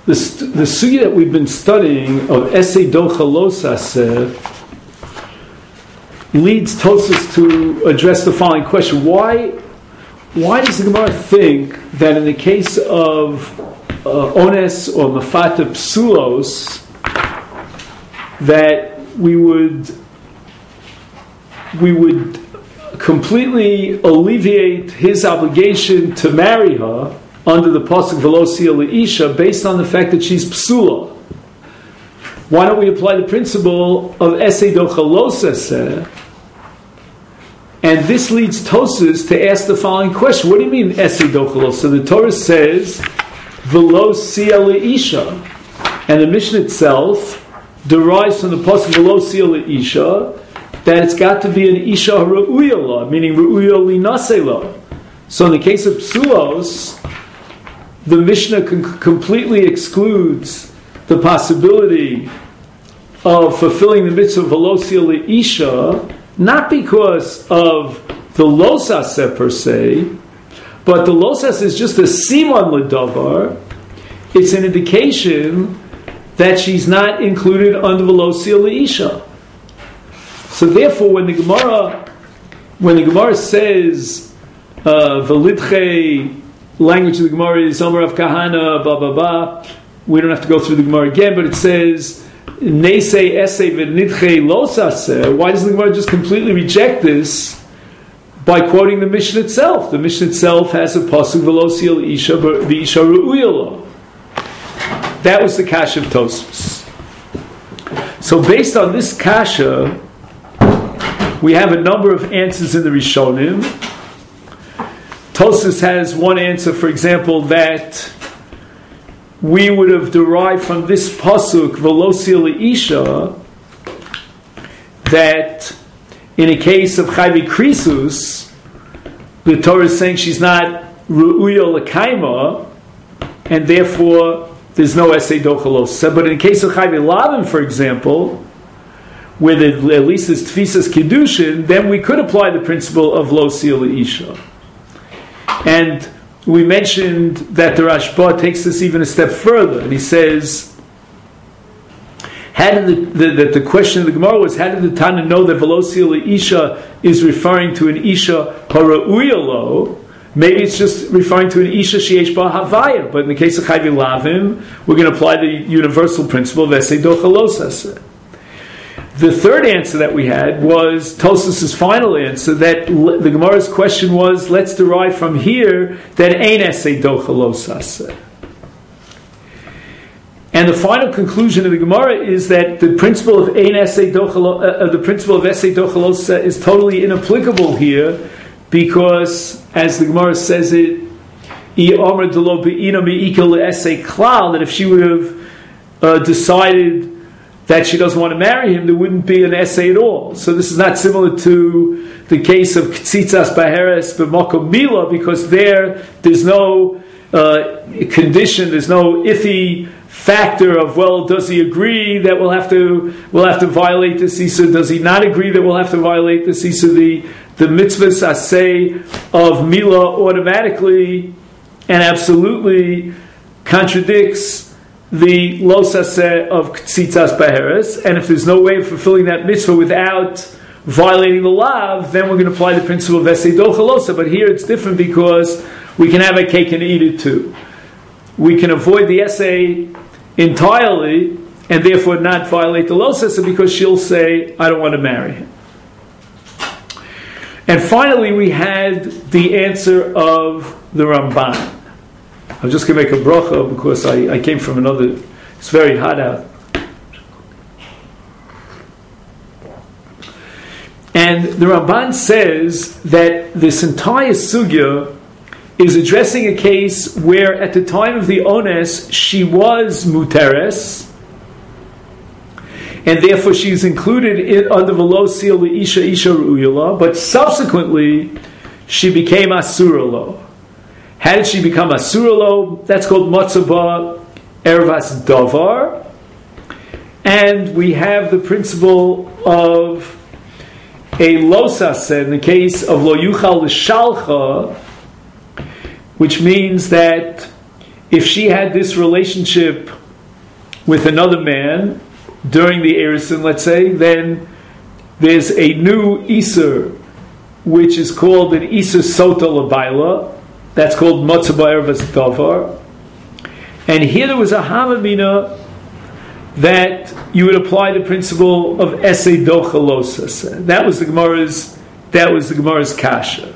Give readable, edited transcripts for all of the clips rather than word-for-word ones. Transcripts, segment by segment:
the sugya that we've been studying of Esei Docha Lo Saseh leads Tosfos to address the following question: Why does the Gemara think that in the case of ones or mafata psulos that we would completely alleviate his obligation to marry her under the pasuk v'lo sia leisha based on the fact that she's psula? Why don't we apply the principle of esei docha lo saseh? And this leads Tosfos to ask the following question: What do you mean esei docha lo? So the Torah says v'lo sia leisha, and the Mishnah itself derives from the pasuk v'lo sia leisha that it's got to be an isha ru'uya la, meaning ru'uya linaseh la. So in the case of psulos, the Mishnah completely excludes the possibility of fulfilling the mitzvah v'lo sia leisha, not because of the lo saseh per se, but the lo saseh is just a siman l'davar. It's an indication that she's not included under v'lo sia leisha. So therefore, when the Gemara says v'lidchei, language of the Gemara is Omer of Kahana, blah blah blah. We don't have to go through the Gemara again, but it says Neisei esei v'nidchei lo saseh. Why doesn't the Gemara just completely reject this by quoting the Mishnah itself? The Mishnah itself has a pasuk v'lo sia leisha v'isha ru'uya lo. That was the kasha of Tosfos. So based on this kasha, we have a number of answers in the Rishonim. Tosfos has one answer, for example, that we would have derived from this pasuk v'lo sia leisha that in a case of chayvi krisus, the Torah is saying she's not ru'uya l'kaima, and therefore there's no esei docha lo saseh. But in the case of chayvi lavin, for example, where at least there's tfisas kiddushin, then we could apply the principle of lo sia leisha. And we mentioned that the Rashba takes this even a step further, and he says, how did the question of the Gemara was, how did the Tana know that v'lo sia leisha is referring to an isha hara'uya lo? Maybe it's just referring to an isha sheyesh ba havaya, but in the case of chayvi lavim, we're going to apply the universal principle of esei docha lo saseh. The third answer that we had was Tosfos' final answer, that the Gemara's question was, let's derive from here that ain't esei docha lo saseh. And the final conclusion of the Gemara is that the principle of ein esei docha lo, the principle of esei docha lo saseh is totally inapplicable here, because as the Gemara says it, that if she would have decided that she doesn't want to marry him, there wouldn't be an essay at all. So this is not similar to the case of Ktzitzas Baheres B'Makom Mila, because there's no condition, there's no iffy factor of, well, does he agree that we'll have to violate this Issa? Does he not agree that we'll have to violate this Issa? The mitzvah asay of Mila automatically and absolutely contradicts the lo saseh of Ktzitzas Baheres, and if there's no way of fulfilling that mitzvah without violating the lav, then we're going to apply the principle of esei docha lo saseh. But here it's different, because we can have a cake and eat it too. We can avoid the essay entirely and therefore not violate the lo saseh, because she'll say, I don't want to marry him. And finally, we had the answer of the Ramban. I'm just going to make a bracha because I came from another. It's very hot out. And the Ramban says that this entire sugya is addressing a case where at the time of the ones she was muteres, and therefore she's included under v'lo sia leisha isha ru'uya lo, but subsequently she became asura lo. How did she become asura lo? That's called matzah ervas davar. And we have the principle of a lo saseh in the case of lo yuchal l'shalcha, which means that if she had this relationship with another man during the Erisin, let's say, then there's a new Isur, which is called an Isur Sota L'Baila. That's called Matzah B'Erevas Davar. And here there was a Hamamina that you would apply the principle of Esei Docha Losas. That was the Gemara's kasha.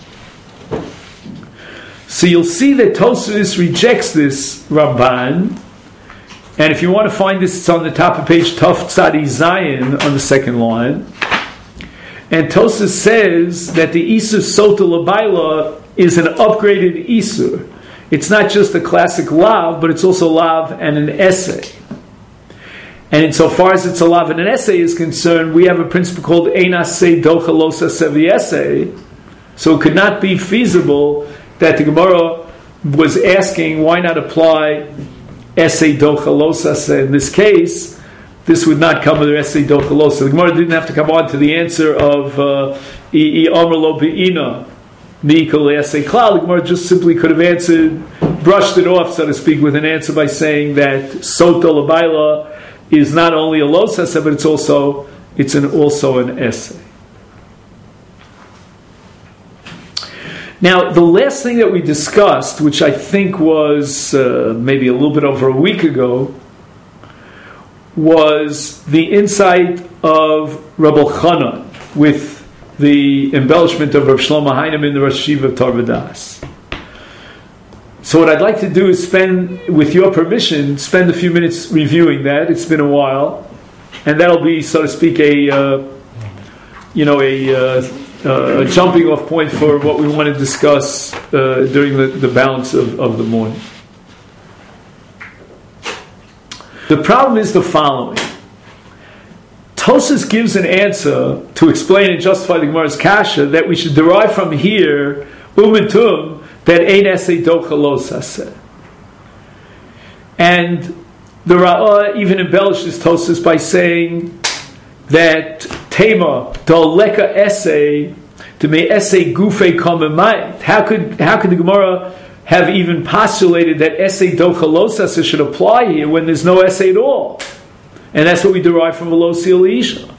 So you'll see that Tosfos rejects this Ramban, and if you want to find this, it's on the top of page Taf Tzadi Zayin on the second line. And Tosfos says that the Isur Sota L'Baila is an upgraded Isur. It's not just a classic lav, but it's also lav and an essay. And insofar as it's a lav and an essay is concerned, we have a principle called Ein Aseh Docha Lo Saseh V'Essay. So it could not be feasible that the Gemara was asking, why not apply Esei Docha Lo Saseh? In this case, this would not come with Esei Docha Lo Saseh. The Gemara didn't have to come on to the answer of I Omer Lo Be'ina. The Gemara just simply could have answered, brushed it off, so to speak, with an answer by saying that Sota L'Baila is not only a Lo Saseh, but it's also an essay. Now, the last thing that we discussed, which I think was maybe a little bit over a week ago, was the insight of Rabbi Chanan with the embellishment of Rav Shlomo Heinemann, the Rosh Yeshiva of Torah V'Das. So what I'd like to do is spend, with your permission, spend a few minutes reviewing that. It's been a while, and that'll be, so to speak, a jumping off point for what we want to discuss during the balance of the morning. The problem is the following. Tosfos gives an answer to explain and justify the Gemara's kasha that we should derive from here, umentum, that ein esei docha lo saseh. And the Ra'ah even embellishes Tosfos by saying that Tema daleka esei to me esei gufei kamemait. How could the Gemara have even postulated that esei docha lo saseh should apply here when there's no essay at all? And that's what we derive from V'lo Sia L'Isha.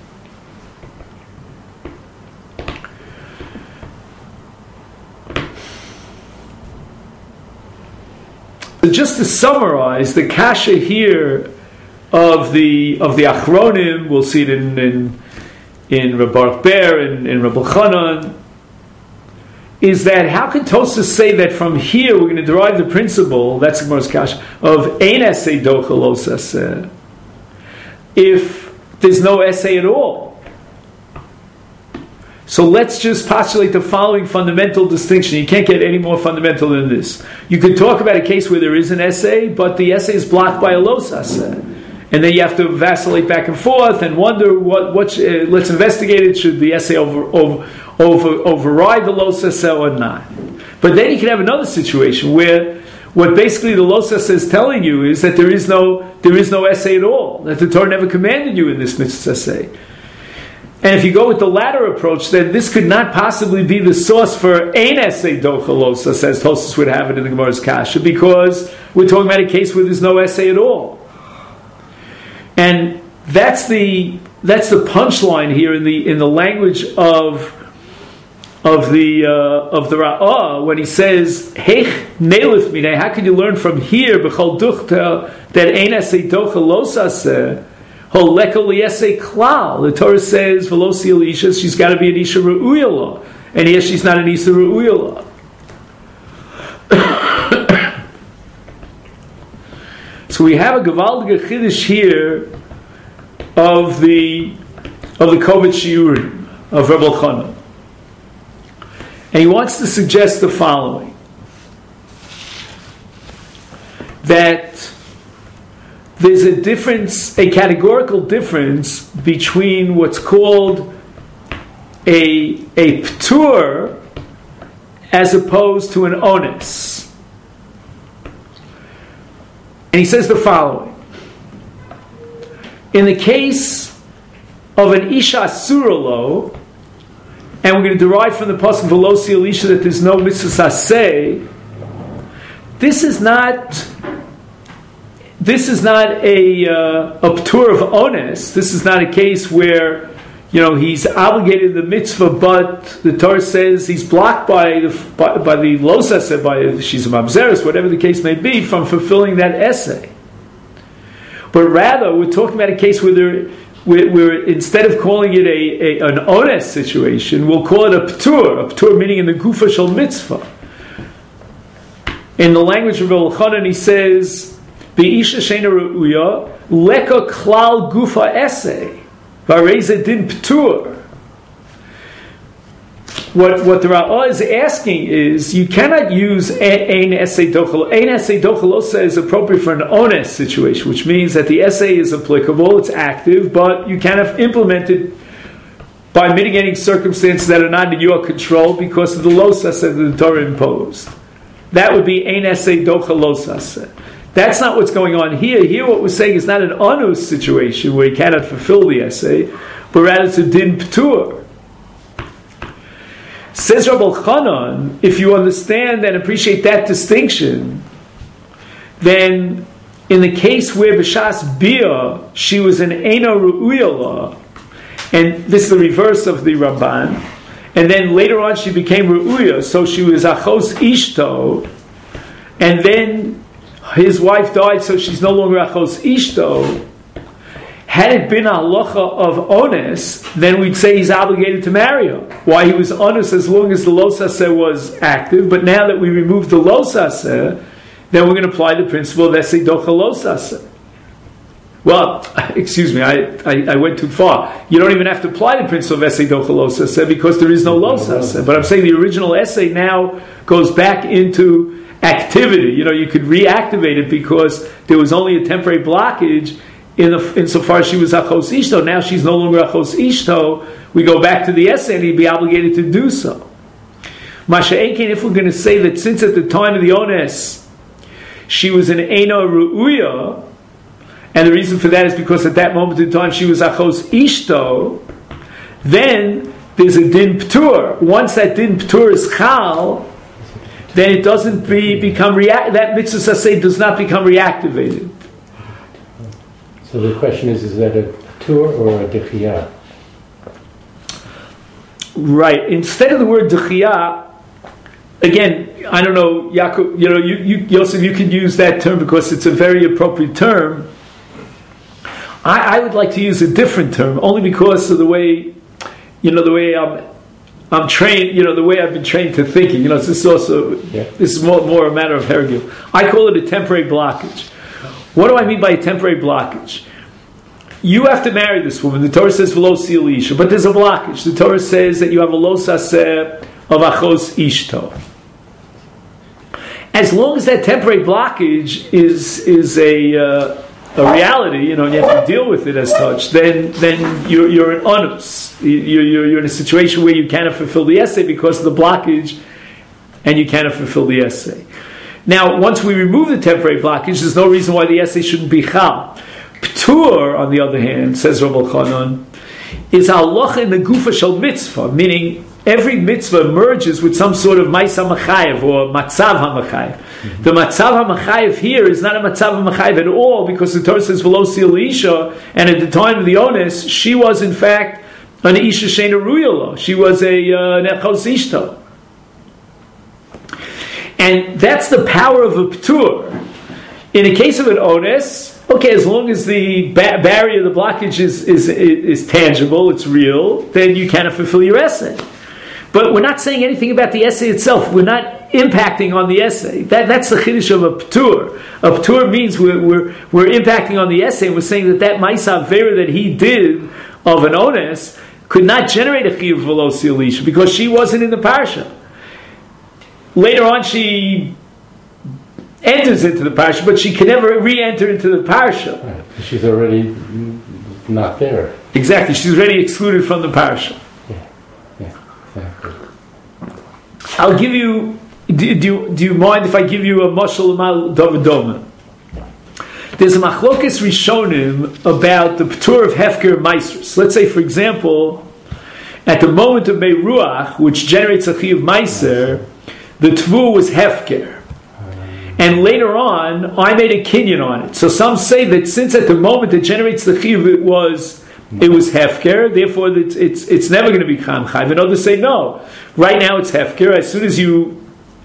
Just to summarize, the kasha here of the Achronim, we'll see it in Reb Baruch Ber, in Reb Chanan, is that how can Tosfos say that from here we're going to derive the principle, that's the Gemara's kasha, of Ein Esei Docha Lo Saseh, if there's no essay at all? So let's just postulate the following fundamental distinction. You can't get any more fundamental than this. You could talk about a case where there is an essay, but the essay is blocked by a lo saseh. And then you have to vacillate back and forth and wonder let's investigate it. Should the essay override the lo saseh or not? But then you can have another situation where what basically the lo saseh is telling you is that there is no essay at all, that the Torah never commanded you in this mitzvah essay. And if you go with the latter approach, then this could not possibly be the source for ein essay docha lo saseh, as Tosfos would have it in the Gemara's kasha, because we're talking about a case where there's no essay at all. And that's the punchline here in the language of the Ra'ah when he says, "Heich neilif minei." How can you learn from here b'chol duchta that ein esei docha lo saseh hol leko liyesei klal? The Torah says v'lo sia l'isha, she's got to be an isha re'uya la, and here she's not an isha re'uya la. So we have a Gavaldic Chiddush here of the Kovet Shiurim of Rebbe Chanan. And he wants to suggest the following: that there's a difference, a categorical difference between what's called a ptur as opposed to an onus. And he says the following: in the case of an isha suralo, and we're going to derive from the pasuk V'lo Sia L'Isha that there's no mitzvah saseh, this is not a p'tur of ones. This is not a case where he's obligated the mitzvah, but the Torah says he's blocked by the losas, by she's a mamzeres, whatever the case may be, from fulfilling that essay. But rather, we're talking about a case where we're instead of calling it an ones situation, we'll call it a p'tur meaning in the gufa shel mitzvah. In the language of Elchanan, he says, "Be'isha sheina ru'uya leka klal gufa essay v'areza din p'tur." What the Ra'ah is asking is, you cannot use ein essay dochel. Ein essay dochelosa is appropriate for an ones situation, which means that the essay is applicable, it's active, but you cannot implement it by mitigating circumstances that are not in your control because of the losas that the Torah imposed. That would be ein essay dochelosas. That's not what's going on here. Here what we're saying is not an onus situation where you cannot fulfill the essay, but rather it's a din p'tur. Says Rabbi Elchanan, if you understand and appreciate that distinction, then in the case where b'shas bia she was an eino ru'uya, and this is the reverse of the Ramban, and then later on she became ru'uya, so she was achos ishto, and then his wife died, so she's no longer achos ishto. Had it been a halacha of ones, then we'd say he's obligated to marry her. Why? He was ones as long as the losaseh was active, but now that we removed the losaseh, then we're going to apply the principle of esei docha losaseh. Well, excuse me, I went too far. You don't even have to apply the principle of esei docha losaseh because there is no losaseh. But I'm saying the original essay now goes back into activity. You could reactivate it because there was only a temporary blockage insofar as she was achos ishto. Now she's no longer achos ishto. We go back to the essay and he'd be obligated to do so. Masha'ekin, if we're going to say that since at the time of the ones she was an eino ru'uya, and the reason for that is because at that moment in time she was achos ishto, then there's a din p'tur. Once that din p'tur is chal, then it doesn't become that mitzvah saseh does not become reactivated. So the question is that a p'tur or a dechiyah? Right. Instead of the word dechiyah, again, I don't know, Yaakov, Yosef, you can use that term because it's a very appropriate term. I would like to use a different term, only because of the way, the way I'm trained, the way I've been trained to thinking. This is more a matter of hergil. I call it a temporary blockage. What do I mean by a temporary blockage? You have to marry this woman. The Torah says v'lo sil isha, but there's a blockage. The Torah says that you have a lo saseh of achos ishto. As long as that temporary blockage is a reality, you have to deal with it as such, then you're an onus. You're in a situation where you cannot fulfill the essay because of the blockage, and you cannot fulfill the essay. Now, once we remove the temporary blockage, there's no reason why the essay shouldn't be chal. P'tur, on the other hand, says Rabbi Elchanan, is halacha in the gufa shel mitzvah, meaning every mitzvah emerges with some sort of ma'isa machayev or matzav hamachayev. Mm-hmm. The matzav hamachayev here is not a matzav hamachayev at all, because the Torah says v'lo sil isha, and at the time of the ones, she was in fact an isha sheina ru'ya. She was a nechos ishto. And that's the power of a p'tur. In the case of an ones, okay, as long as the barrier, the blockage is tangible, it's real, then you cannot fulfill your essay. But we're not saying anything about the essay itself. We're not impacting on the essay. That's the chiddush of a p'tur. A p'tur means we're impacting on the essay, and we're saying that ma'isa avera that he did of an ones could not generate a chiyuv v'lo sil isha because she wasn't in the parsha. Later on, she enters into the parsha, but she can never re-enter into the parsha. Right. She's already not there. Exactly, she's already excluded from the parsha. Yeah, exactly. I'll give you. Do you mind if I give you a mashal mal David Doma? There's a machlokes rishonim about the p'tur of hefker meisers. Let's say, for example, at the moment of Meiruach, which generates a chiyuv meiser, the tvu was hefker. and later on, I made a kinyan on it. So some say that since at the moment it generates the chiyuv, it was hefker, therefore it's never going to become chayv. And others say no. Right now it's hefker. As soon as you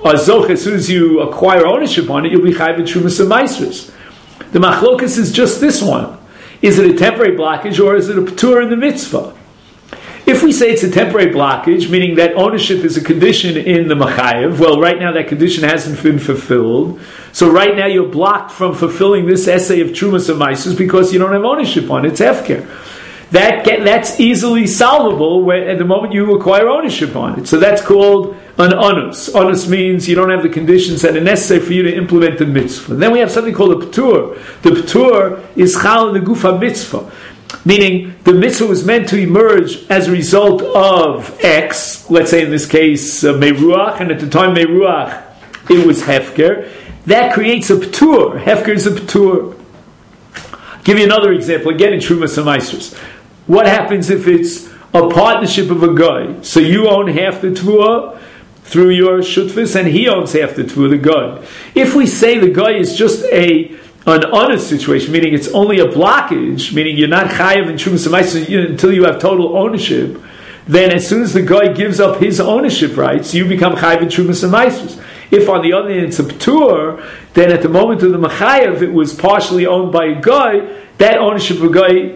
acquire ownership on it, you'll be chayv in Trumas and Maasros. The machlokas is just this one. Is it a temporary blockage or is it a p'tur in the mitzvah? If we say it's a temporary blockage, meaning that ownership is a condition in the machayev, well, right now that condition hasn't been fulfilled. So right now you're blocked from fulfilling this essay of Trumas and Maasros because you don't have ownership on it. It's hefker. That's easily solvable at the moment you acquire ownership on it. So that's called an onus. Onus means you don't have the conditions that are necessary for you to implement the mitzvah. Then we have something called a p'tur. The p'tur is chal in the gufa mitzvah, meaning the mitzvah was meant to emerge as a result of X, let's say in this case meruach, and at the time meruach it was hefker. That creates a p'tur. Hefker is a p'tur. I'll give you another example, again in Trumas and Maasros. What happens if it's a partnership of a guy? So you own half the tvua through your shutfis, and he owns half the tvua, the guy. If we say the guy is just an honest situation, meaning it's only a blockage, meaning you're not chayav in Trumas and Maasros until you have total ownership, then as soon as the guy gives up his ownership rights, you become chayav in Trumas and Maasros. If on the other hand it's a p'tur, then at the moment of the machayev it was partially owned by a guy, that ownership of a guy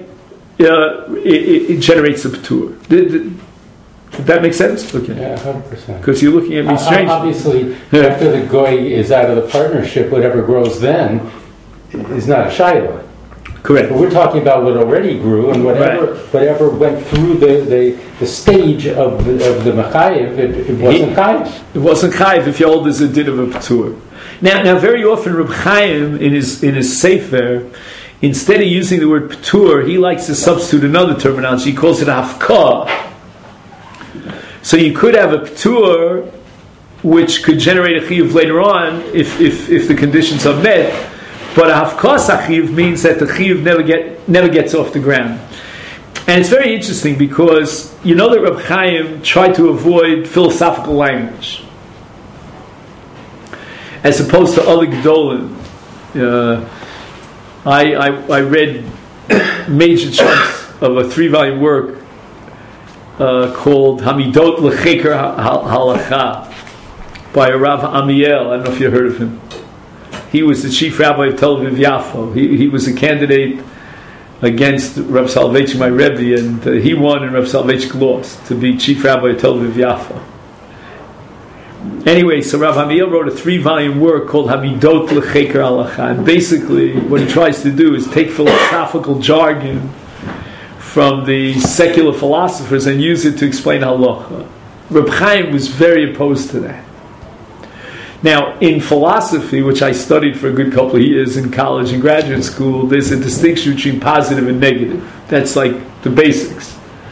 it generates a p'tur. Did that make sense? Okay. Yeah, 100%. Because you're looking at me strangely. Obviously, after the goy is out of the partnership, whatever grows then is not a shayla. Correct. But we're talking about what already grew, and whatever went through the stage of the machayev, it wasn't chayiv. It wasn't chayiv if you hold as a din of a p'tur. Now, very often Reb Chaim in his sefer, instead of using the word p'tur, he likes to substitute another terminology. He calls it hafkah. So you could have a p'tur which could generate a chiyuv later on if the conditions are met. But a hafkah chiyuv means that the chiyuv never gets off the ground. And it's very interesting because you know that Reb Chaim tried to avoid philosophical language, as opposed to other gedolim. I read major chunks of a 3-volume work called Hamidot L'Cheker Halacha by Rav Amiel. I don't know if you heard of him. He was the chief rabbi of Tel Aviv Yafo. He was a candidate against Rav Soloveitchik, my Rebbe, and he won and Rav Soloveitchik lost to be chief rabbi of Tel Aviv Yafo. Anyway, so Rav Amiel wrote a 3-volume work called Hamidot L'Cheker Halacha, and basically what he tries to do is take philosophical jargon from the secular philosophers and use it to explain halacha. Reb Chaim was very opposed to that. Now, in philosophy, which I studied for a good couple of years in college and graduate school, there's a distinction between positive and negative. That's like the basics.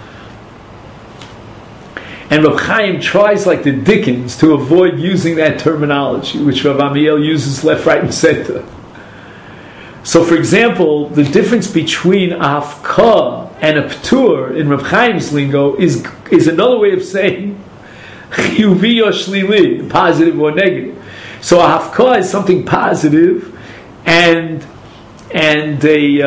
And Reb Chaim tries, like the Dickens, to avoid using that terminology, which Rav Amiel uses left, right, and center. So, for example, the difference between a hafkah and a p'tur in Reb Chaim's lingo is another way of saying chiyuvi or shlili, positive or negative. So a hafkah is something positive, and a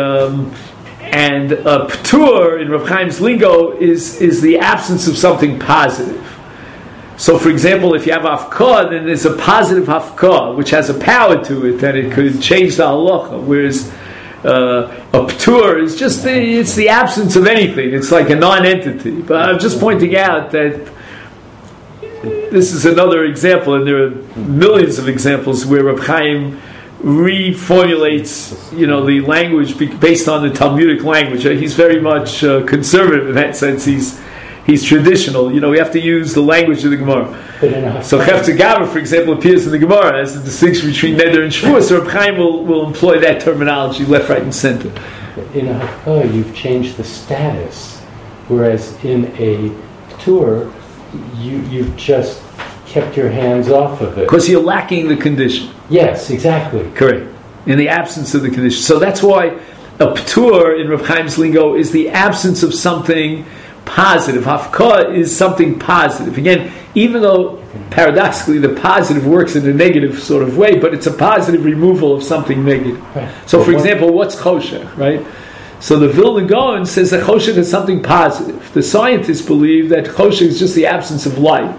p'tur in Reb Chaim's lingo is the absence of something positive. So, for example, if you have hafkah, then there's a positive hafkah which has a power to it that it could change the halacha. Whereas a p'tur is just it's the absence of anything. It's like a non-entity. But I'm just pointing out that this is another example, and there are millions of examples where Reb Chaim reformulates, the language based on the Talmudic language. He's very much conservative in that sense. He's traditional. We have to use the language of the Gemara. So Hefzer Gabra, for example, appears in the Gemara as the distinction between Neder and Shvuah. So Reb Chaim will employ that terminology left, right, and center. In a hafkah, you've changed the status, whereas in a p'tur, you've just kept your hands off of it. Because you're lacking the condition. Yes, exactly. Correct. In the absence of the condition. So that's why a p'tur in Reb Chaim's lingo is the absence of something positive. Hafkah is something positive. Again, even though paradoxically, the positive works in a negative sort of way, but it's a positive removal of something negative. Right. So, for example, what's choshech, right? So the Vilna Gaon says that choshech is something positive. The scientists believe that choshech is just the absence of light.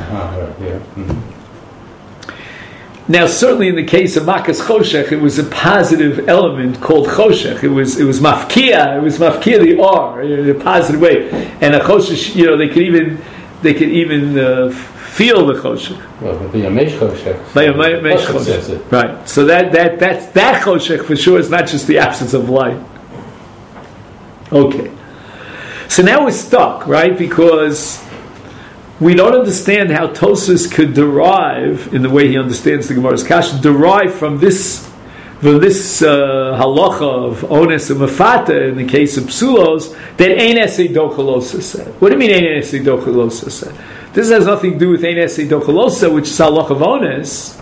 Now, certainly in the case of Makas Choshech, it was a positive element called Choshech. It was mafkia. It was mafkia the R in a positive way. And a Choshech, they could even feel the Choshech. Well, the Yamesh Choshech. Yamesh Choshech. Right. So that Choshech for sure is not just the absence of light. Okay. So now we're stuck, right? Because we don't understand how Tosfos could derive, in the way he understands the Gemara's Kasha, derive from this halacha of ones and mafata in the case of psulos that ein esei dochalosa said. What do you mean ein esei dochalosa said? This has nothing to do with ein esei dochalosa, which is halacha of ones.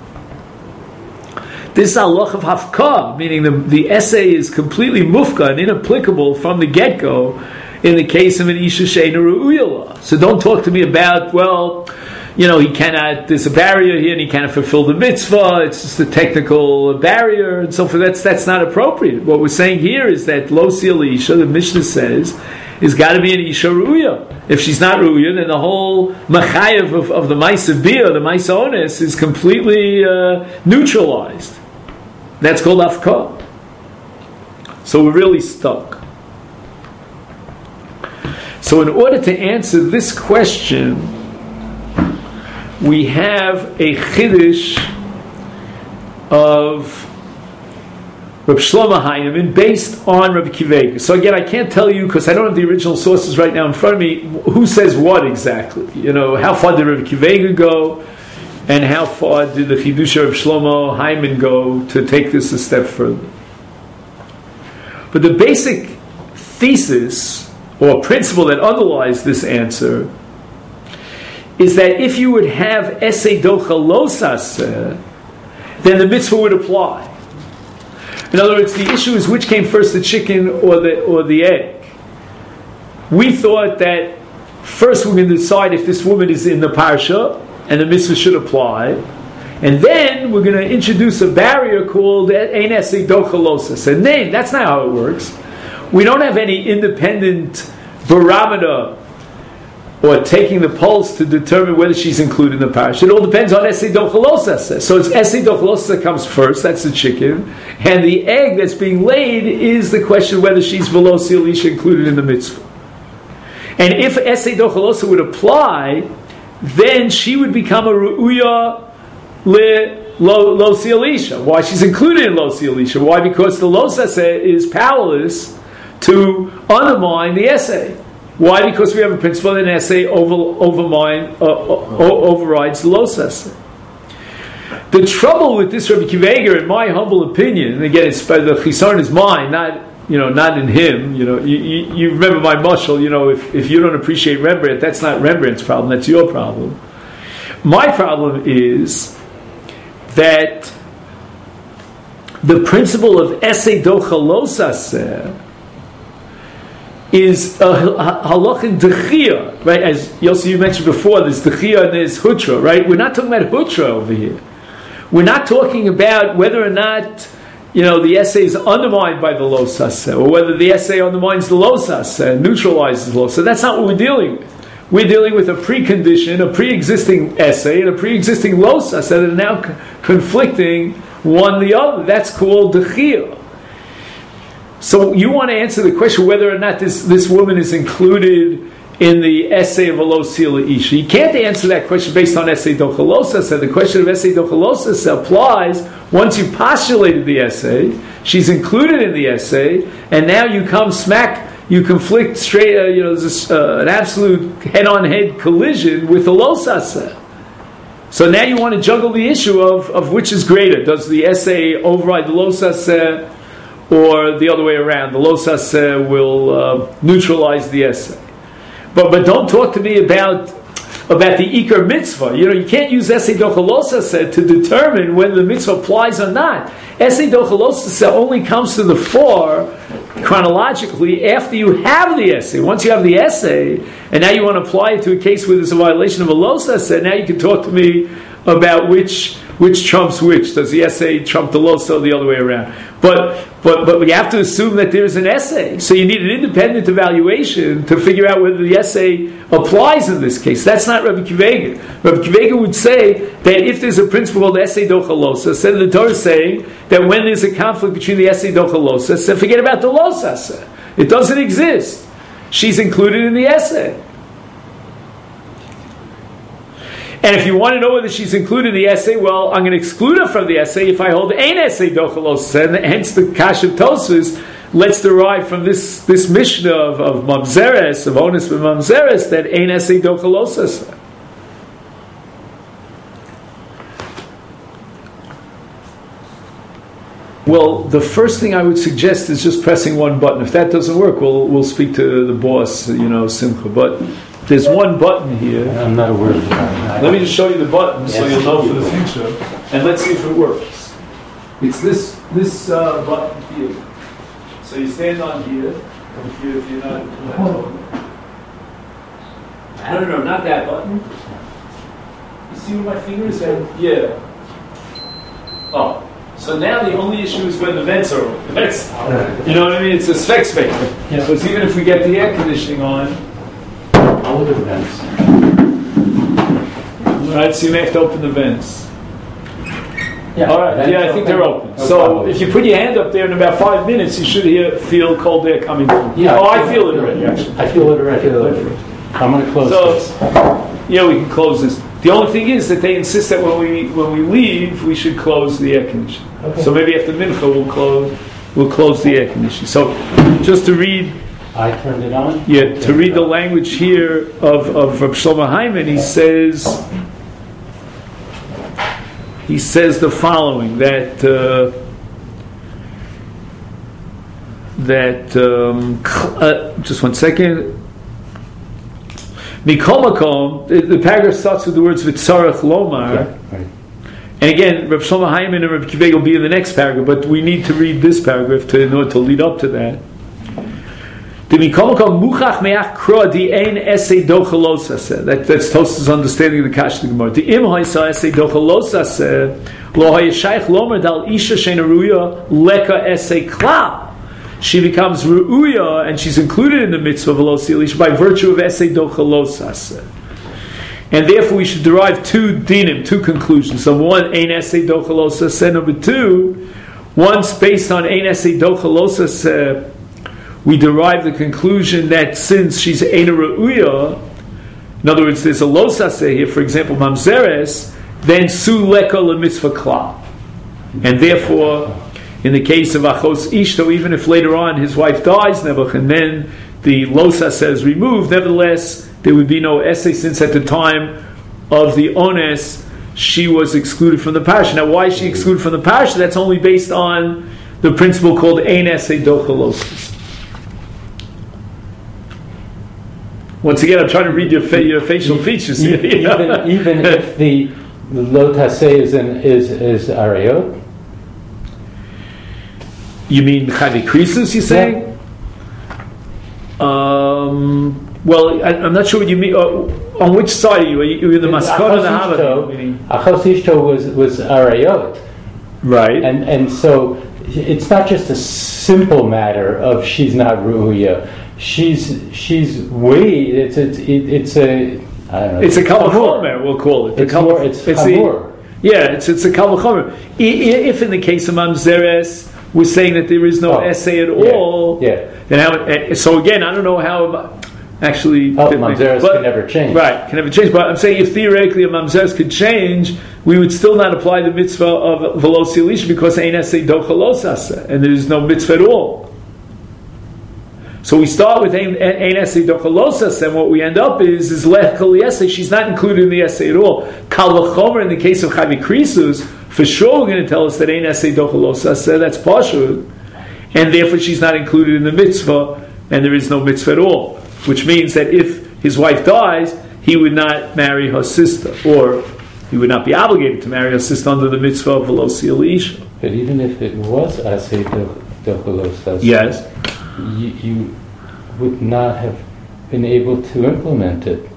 This is halacha of hafka, meaning the essay is completely mufka and inapplicable from the get-go in the case of an Isha Sheina Ru'uyala. So don't talk to me about, he cannot, there's a barrier here and he cannot fulfill the mitzvah, it's just a technical barrier and so forth. That's not appropriate. What we're saying here is that Lo Sil Isha, the Mishnah says, is got to be an Isha Ru'uya. If she's not Ru'uya, then the whole Machayev of the Maisa Bia, the Maisa Ones, is completely neutralized. That's called Afka. So we're really stuck. So in order to answer this question, we have a chiddush of Reb Shlomo Hayman based on Reb Akiva Eiger. So again, I can't tell you, because I don't have the original sources right now in front of me, who says what exactly. How far did Reb Akiva Eiger go, and how far did the chiddush of Reb Shlomo Hayman go to take this a step further. But the basic thesis or principle that underlies this answer is that if you would have esei docha lo saseh, then the mitzvah would apply. In other words, the issue is which came first, the chicken or the egg. We thought that first we're going to decide if this woman is in the parsha and the mitzvah should apply, and then we're going to introduce a barrier called ein esei docha lo saseh. And that's not how it works. We don't have any independent barometer or taking the pulse to determine whether she's included in the parish. It all depends on esei docha lo saseh. So it's esei docha lo saseh comes first, that's the chicken, and the egg that's being laid is the question whether she's velo sil isha included in the mitzvah. And if esei docha lo saseh would apply, then she would become a ru'uya lo sil isha. Why? She's included in lo sil isha. Why? Because the lo saseh is powerless to undermine the essay. Why? Because we have a principle that an essay overrides the lo saseh. The trouble with this Rabbi Akiva Eiger, in my humble opinion, and again, it's by the chisaron is mine, not in him. You remember my mashal. If you don't appreciate Rembrandt, that's not Rembrandt's problem. That's your problem. My problem is that the principle of esei docha lo saseh is a halach in dechia, right? As Yossi, you mentioned before, there's dechia and there's hutra, right? We're not talking about hutra over here. We're not talking about whether or not the essay is undermined by the lo saseh, or whether the essay undermines the lo saseh and neutralizes the lo. So that's not what we're dealing with. We're dealing with a precondition, a pre-existing essay, and a pre-existing lo saseh that are now conflicting one the other. That's called dechia. So you want to answer the question whether or not this woman is included in the essay of a lo sil isha. You can't answer that question based on esei docha lo saseh. The question of esei docha lo saseh applies once you've postulated the essay, she's included in the essay, and now you come you conflict straight, there's an absolute head-on-head collision with the lo saseh. So now you want to juggle the issue of which is greater. Does the essay override the lo saseh, or the other way around? The lo saseh will neutralize the essay. But don't talk to me about the ikar mitzvah. You can't use esei docha lo saseh to determine whether the mitzvah applies or not. Esei docha lo saseh only comes to the fore chronologically after you have the essay. Once you have the essay, and now you want to apply it to a case where there's a violation of a los essay, now you can talk to me about which trumps which. Does the essay trump the los or the other way around? But we have to assume that there's an essay. So you need an independent evaluation to figure out whether the essay applies in this case. That's not Rabbi Kivega. Rabbi Kivega would say that if there's a principle called essay dochalosa, then the Torah is saying that when there's a conflict between the essay dochalosa, then forget about the los essay. It doesn't exist. She's included in the essay. And if you want to know whether she's included in the essay, well, I'm going to exclude her from the essay if I hold ein essay dochalos, and hence the Kash of Tosfos let's derive from this Mishnah of Mamzeres, of Onus with Mamzeres, that ein essay dochalos. Well, the first thing I would suggest is just pressing one button. If that doesn't work, we'll speak to the boss, Simcha. But there's one button here. I'm not aware of that. Let me just show you the button so you'll know for the future. And let's see if it works. It's this button here. So you stand on here. If you're not... No, not that button. You see where my finger is at? Yeah. Oh. So now the only issue is when the vents are open. That's, you know what I mean? It's a spec space. Yeah. Because even if we get the air conditioning on... All of the vents. Alright, so you may have to open the vents. Yeah. Alright, I think they're open. No so problem. if you put your hand up there in about 5 minutes, you should feel cold air coming through. Yeah, I feel it already, actually. I feel it already. I'm going to close this. Yeah, we can close this. The only thing is that they insist that when we leave, we should close the air conditioning. Okay. So maybe after mincha we'll close the air conditioning. So just to read... I turned it on? Yeah, to read the language here of Rav Shlomo Hyman, he says the following, that just one second. Mikol Makom, the paragraph starts with the words V'tzarech Lomar. Yeah, right. And again, Rav Shlomo Hyman and Rav Kiveg will be in the next paragraph, but we need to read this paragraph in order to lead up to that. That's Tosfos' understanding of the Kash of the Gemara. The im ha'isa essay dochalosas lo ha'yeshayich lomer dal isha sheina ruya leka essay klal. She becomes ruya and she's included in the mitzvah of velosi elisha by virtue of essay dochalosas. And therefore, we should derive two dinim, two conclusions. Number one, ein essay dochalosas, and number two, once based on ein essay dochalosas. We derive the conclusion that since she's Eina Re'uya, in other words, there's a losase here, for example, Mamzeres, then Su Leka LeMitzvah Klal. And therefore, in the case of Achos Ishto, even if later on his wife dies, Nebuch, and then the losase is removed, nevertheless, there would be no essay since at the time of the Ones, she was excluded from the parasha. Now, why is she excluded from the parasha? That's only based on the principle called Ein Essay Dochalosis. Once again, I'm trying to read your facial features. Even if the lo taseh is arayot. You mean chavi krisus? You saying? Yeah. Well, I'm not sure what you mean. On which side are you? Are you in the maskon or the hava? Achos ishto was arayot, right? And so it's not just a simple matter of she's not ruya. She's way. It's a I don't know. It's a kal v'chomer, we'll call it. It's chamor. It's a kal v'chomer. If in the case of Mamzeres we're saying that there is no essay at all, then so again, I don't know how. Actually, Mamzeres can never change. Right, can never change. But I'm saying if theoretically a Mamzeres could change, we would still not apply the mitzvah of velosi elisha because ein essay dochalosasa, and there is no mitzvah at all. So we start with ein essay dochalosas, and what we end up is lech kol essay. She's not included in the essay at all. Kal v'chomer in the case of chavi krisus, for sure we're going to tell us that ein essay dochalosas. That's pashut, and therefore she's not included in the mitzvah, and there is no mitzvah at all. Which means that if his wife dies, he would not marry her sister, or he would not be obligated to marry her sister under the mitzvah of velosi elisha. But even if it was essay dochalosas, yes. you would not have been able to implement it.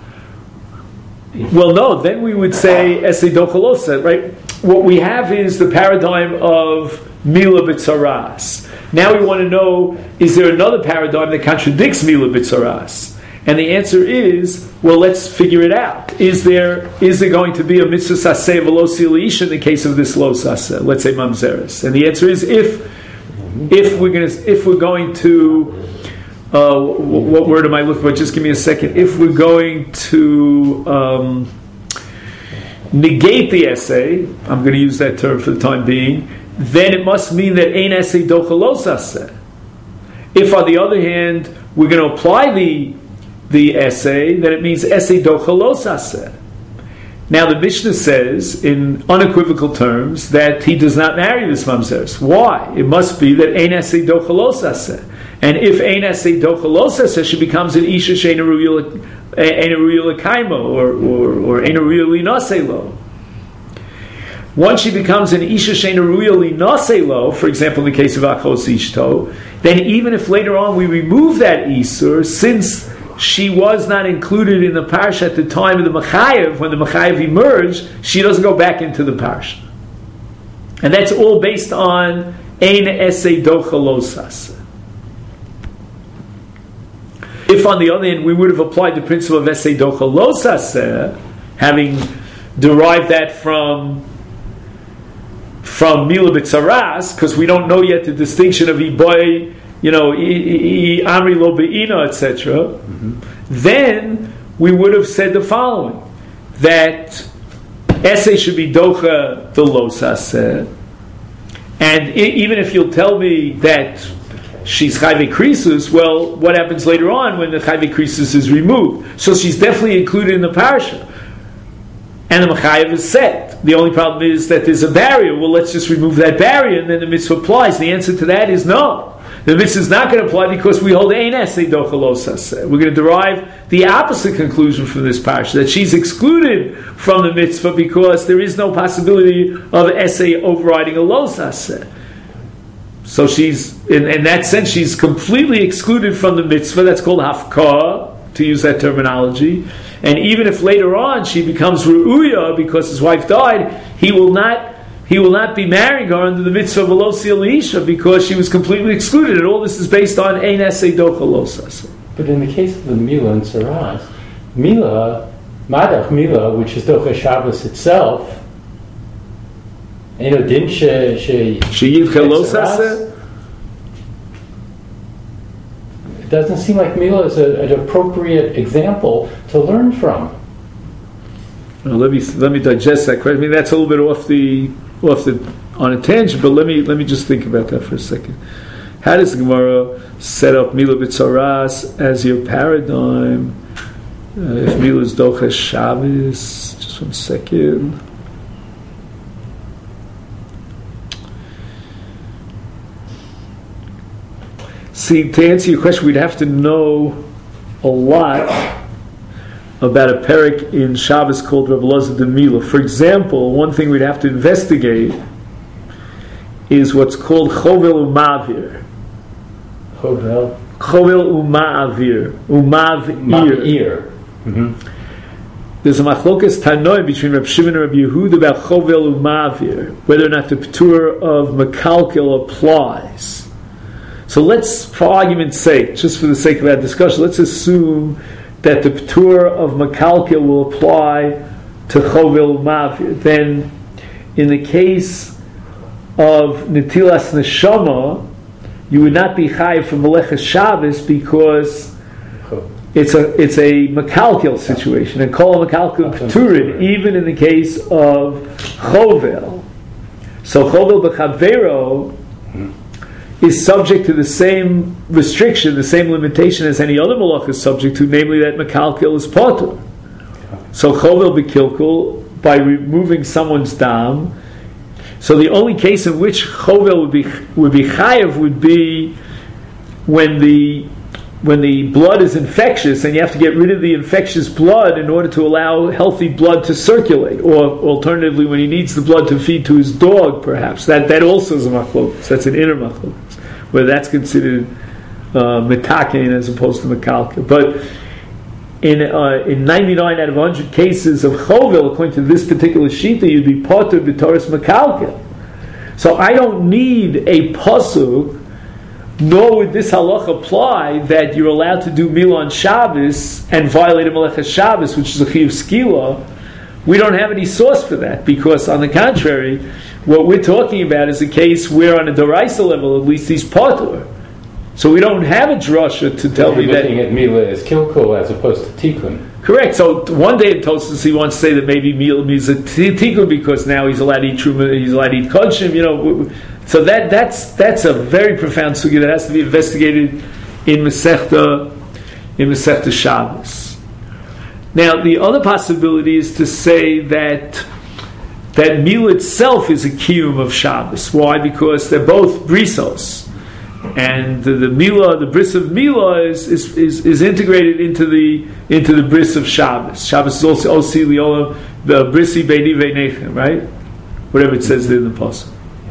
Well, no, then we would say Esei Dochalosa, right? What we have is the paradigm of Mila B'Tzaras. Now we want to know, is there another paradigm that contradicts Mila B'Tzaras? And the answer is, well, let's figure it out. Is there going to be a mitzvah saseh v'lo si'liisha in the case of this lo saseh, let's say mamzeres? And the answer is, if we're going to what word am I looking for? Just give me a second. If we're going to negate the essay, I'm going to use that term for the time being, then it must mean that ein essay dochalos aseh. If, on the other hand, we're going to apply the essay, then it means essay dochalos aseh. Now the Mishnah says, in unequivocal terms, that he does not marry this mamzeres. Why? It must be that ein essay dochalos aseh. And if ein essay dochalos aseh, she becomes an isha she'eina ruya l'kaimo, or eina ruya linaseh lo. Once she becomes an isha she'eina ruya linaseh lo, for example, in the case of achos ishto, then even if later on we remove that isur, since she was not included in the parsha at the time of the Machayev, when the Machayev emerged, she doesn't go back into the parsha. And that's all based on ein essay dochalos aseh. If, on the other hand, we would have applied the principle of essay dochalos aseh, having derived that from Mila B'Tzaras, because we don't know yet the distinction of Iboy, Amri Lo Be'ina, etc., then we would have said the following, that essay should be docha the lo saseh, and even if you'll tell me that she's chayve krisus, well, what happens later on when the chayve krisus is removed? So she's definitely included in the parasha, and the machayev is set. The only problem is that there's a barrier. Well, let's just remove that barrier, and then the mitzvah applies. The answer to that is no. The mitzvah is not going to apply because we hold ein essay dochalos aseh. We're going to derive the opposite conclusion from this parasha, that she's excluded from the mitzvah because there is no possibility of essay overriding a lo aseh. So she's, in that sense, she's completely excluded from the mitzvah. That's called hafkah, to use that terminology. And even if later on she becomes ru'uya because his wife died, he will not be marrying her under the mitzvah of v'lo si'liisha because she was completely excluded. And all this is based on ein essay dochalos aseh. But in the case of the Mila and Saras, Madach Mila, which is Docha Shabbos itself, din sheyidcha lo aseh. It doesn't seem like Mila is an appropriate example to learn from. Well, let me digest that question. I mean, that's a little bit off on a tangent, but let me just think about that for a second. How does the Gemara set up Mila B'Tzaras as your paradigm? If Mila is Docha Shabbos, just 1 second. See, to answer your question, we'd have to know a lot about a perek in Shabbos called Rav Elazar de Mila. For example, one thing we'd have to investigate is what's called Chovel Umavir. Chovel Umavir. Umavir. There's a machlokas tanoi between Reb Shimon and Reb Yehuda about Chovel Umavir, whether or not the P'tur of Mekalkel applies. So let's, for argument's sake, just for the sake of our discussion, let's assume that the P'tur of Mekalkel will apply to Chovel Umavir. Then, in the case of Netilas Neshama, you would not be chayiv for Meleches Shabbos because it's a Mekalkel situation, and Kol Mekalkel P'turin, even in the case of Chovel. So Chovel B'Chavero is subject to the same restriction, the same limitation as any other malach is subject to, namely that Mekalkel is potter. So Chovel B'Kilkel, by removing someone's dam, so the only case in which Chovel would be chayev would be when the blood is infectious and you have to get rid of the infectious blood in order to allow healthy blood to circulate, or alternatively when he needs the blood to feed to his dog, perhaps. That also is a machlokas. That's an inner machlokas, whether that's considered metakein as opposed to mekalkel. But in 99 out of 100 cases of chovel, according to this particular shita, you'd be potter b'toras mekalkel. So I don't need a pasuk, nor would this halacha apply that you're allowed to do milah on Shabbos and violate a Melechas Shabbos, which is a chiyuv skila. We don't have any source for that, because on the contrary, what we're talking about is a case where on a Doraisa level, at least he's potter. So we don't have a drasha to tell me that... You're looking at milah as kilkul as opposed to tikkun. Correct. So one day in Tosfos he wants to say that maybe milah means a tikkun because now he's allowed to eat truma, he's allowed to eat kodshim, So that's a very profound sugya that has to be investigated in Masechta Shabbos. Now, the other possibility is to say that milah itself is a kiyum of Shabbos. Why? Because they're both brisos, and the milah, the bris of milah, is integrated into the bris of Shabbos. Shabbos is also osi liolam the brisi beini veinechem, right? Whatever it says there in the pasuk.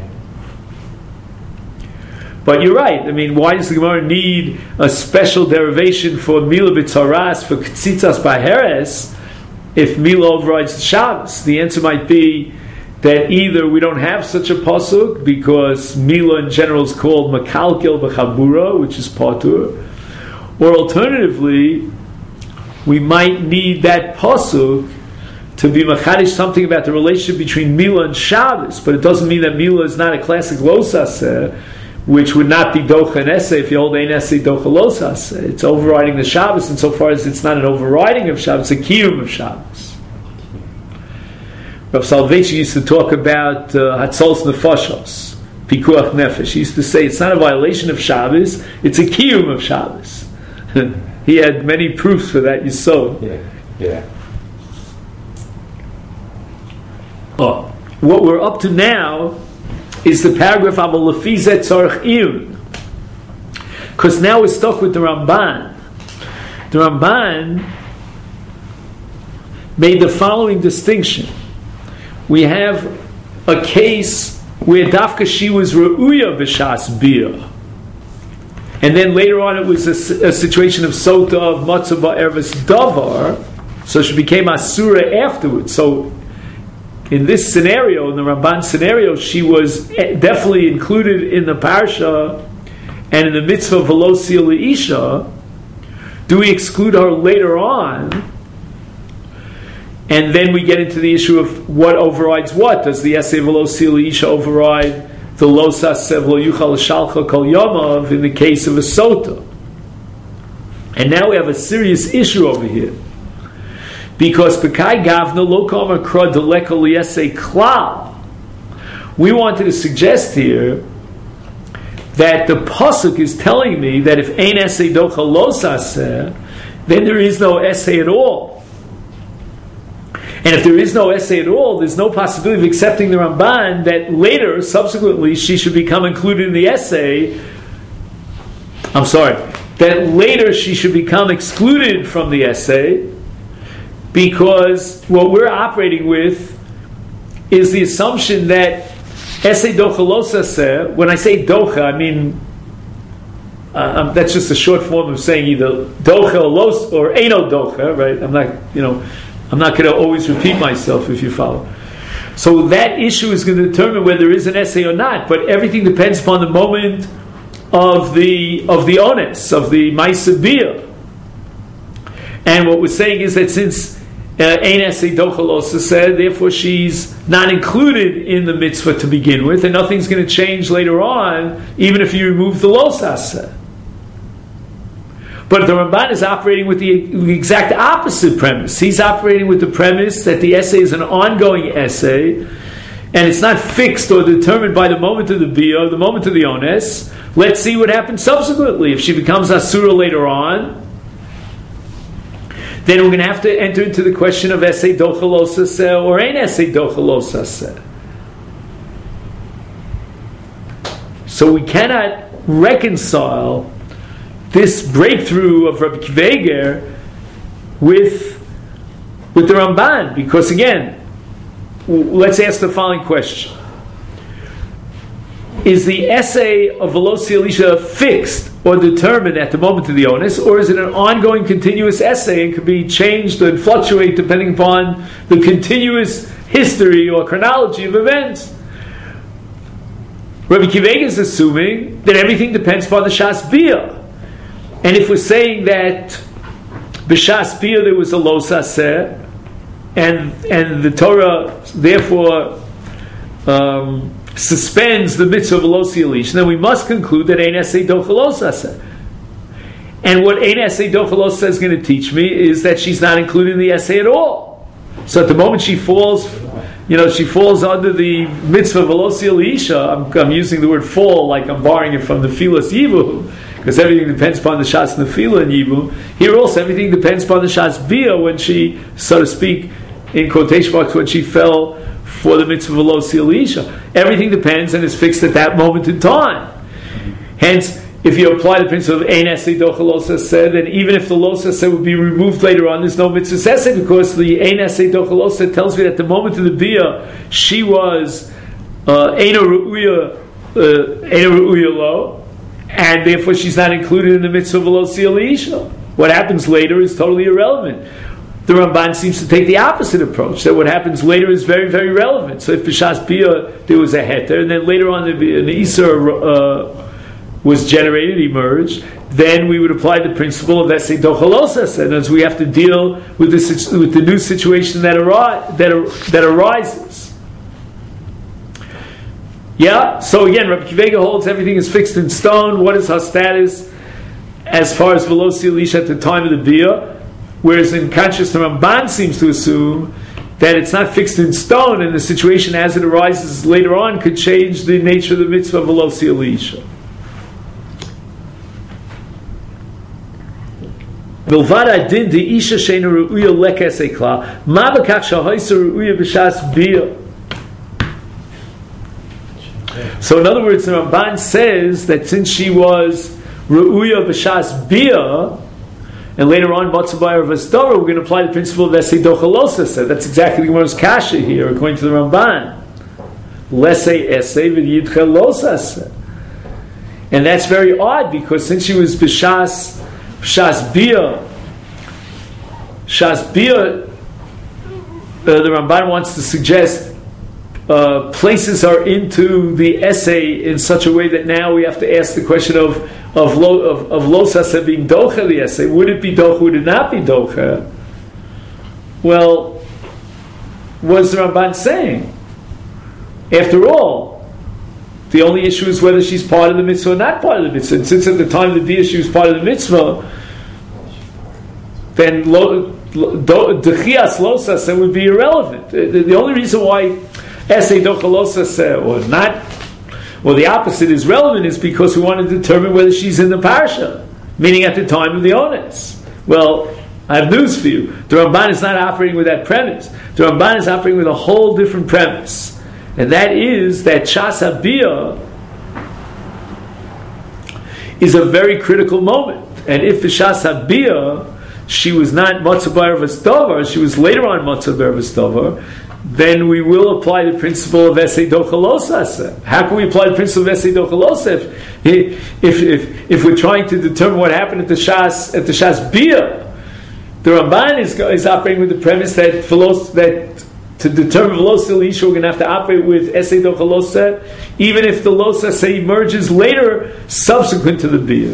But you're right. I mean, why does the Gemara need a special derivation for milah b'tzaras, for ktzitzas b'heres, if milah overrides the Shabbos? The answer might be that either we don't have such a pasuk because milah in general is called makalkel b'chabura, which is patur, or alternatively, we might need that pasuk to be machadish something about the relationship between milah and Shabbos, but it doesn't mean that milah is not a classic lo saseh, which would not be docha and essay if you hold ein essay docha lo saseh. It's overriding the Shabbos insofar as it's not an overriding of Shabbos, it's a kiyum of Shabbos. Rav Soloveitchik used to talk about hatzolos nefashos, pikuach nefesh. He used to say it's not a violation of Shabbos, it's a kiyum of Shabbos. He had many proofs for that yisod. Yeah. Oh, what we're up to now is the paragraph Aval Lefi Zeh Tzarich Iyun, because now we're stuck with the Ramban. The Ramban made the following distinction. We have a case where Dafka she was Re'uya B'Shas Bia, and then later on it was a situation of Sota of Matzah Ba'ervis Davar, so she became Asura afterwards. So in this scenario, in the Ramban scenario, she was definitely included in the parsha and in the mitzvah of Velosi Leisha. Do we exclude her later on? And then we get into the issue of what overrides what. Does the essay Velosi Leisha override the Lo Saseh V'lo Yuchal Shalcha Kol Yomav in the case of a Sota? And now we have a serious issue over here. Because Bekai Gavna Lo Kama Kra Deleka Liese Klal, we wanted to suggest here that the pasuk is telling me that if ein essay docha lo saseh, then there is no essay at all. And if there is no essay at all, there's no possibility of accepting the Ramban that later, subsequently, she should become included in the essay. That later she should become excluded from the essay, because what we're operating with is the assumption that essay docha lo saseh, when I say docha, I mean that's just a short form of saying either docha or eino docha, right? I'm not going to always repeat myself, if you follow. So that issue is going to determine whether there is an essay or not. But everything depends upon the moment of the onus of the ma'aseh bia. And what we're saying is that since ein essay docha lo saseh, therefore she's not included in the mitzvah to begin with, and nothing's going to change later on, even if you remove the lo saseh. But the Ramban is operating with the exact opposite premise. He's operating with the premise that the essay is an ongoing essay, and it's not fixed or determined by the moment of the bia, the moment of the ones. Let's see what happens subsequently. If she becomes asura later on, then we're going to have to enter into the question of essay docha lo saseh or ein essay docha lo saseh. So we cannot reconcile this breakthrough of Rabbi Akiva Eiger with the Ramban, because again, let's ask the following question: is the essay of Velosi Elisha fixed or determined at the moment of the onus, or is it an ongoing continuous essay and could be changed and fluctuate depending upon the continuous history or chronology of events? Rabbi Akiva Eiger is assuming that everything depends upon the Shas Bia. And if we're saying that B'Shas Bia there was a Lo Saseh, and the Torah therefore suspends the mitzvah of Velosi Elisha, then we must conclude that Ein Esei Docha Lo Saseh. And what Ein Esei Docha Lo Saseh is going to teach me is that she's not included in the essay at all. So at the moment she falls, she falls under the mitzvah of Velosi Elisha. I'm using the word fall like I'm borrowing it from the Filas Yivu, because everything depends upon the Shas Nefila in Yivu. Here also everything depends upon the Shas Bia when she, so to speak, in quotation marks, when she fell for the mitzvah of Velosi Elisha. Everything depends and is fixed at that moment in time. Hence, if you apply the principle of Ein Esei Docha Lo Saseh, then even if the Lo Saseh would be removed later on, there's no mitzvah Saseh, because the Ein Esei Docha Lo Saseh tells me that at the moment of the Bia, she was Eina Ru'uya Lo, and therefore she's not included in the mitzvah of Velosi Elisha. What happens later is totally irrelevant. The Ramban seems to take the opposite approach, that what happens later is very, very relevant. So if B'Shas Bia there was a heter, and then later on the Isser was generated, emerged, then we would apply the principle of Esei Docha Lo Saseh, and as we have to deal with the new situation that arises. Yeah, so again, Rabbi Akiva Eiger holds everything is fixed in stone. What is her status as far as Velosi Elisha at the time of the Bia? Whereas in conscious, the Ramban seems to assume that it's not fixed in stone, and the situation as it arises later on could change the nature of the mitzvah of Velosi Elisha. Milvad adin de isha sheina ru'uya lekesei klal, ma b'kach shahoysa ru'uya b'shas bia. So in other words, the Ramban says that since she was ru'uya b'shas bia, and later on, Matzabai or Vasdara, we're going to apply the principle of Esei Docha Lo Saseh. That's exactly the Gemara's kasha here, according to the Ramban. Lesei Esei v'yidcha Lo Saseh. And that's very odd, because since she was B'Shas Bia, the Ramban wants to suggest places are into the essay in such a way that now we have to ask the question of Lo Saseh being Docha the essay. Would it be Docha? Would it not be Docha? Well, what is the Ramban saying? After all, the only issue is whether she's part of the mitzvah or not part of the mitzvah. And since at the time of the Bia she was part of the mitzvah, then Dechias Lo Saseh would be irrelevant. The only reason why Esei Docha Lo Saseh or not, well, the opposite is relevant, is because we want to determine whether she's in the parsha, meaning at the time of the onus. Well, I have news for you. The Ramban is not operating with that premise. The Ramban is operating with a whole different premise, and that is that Shas Bia is a very critical moment. And if the Shas Bia she was not Matzah Bar V'Stover, she was later on Matzah Bar V'Stover, then we will apply the principle of Esei Docha Lo Saseh. How can we apply the principle of Esei Docha Lo Saseh if we're trying to determine what happened at the Shas Bia? The Ramban is operating with the premise that to determine Velosi Elisha we're going to have to operate with Esei Docha Lo Saseh, even if the Lo Saseh emerges later, subsequent to the Bia.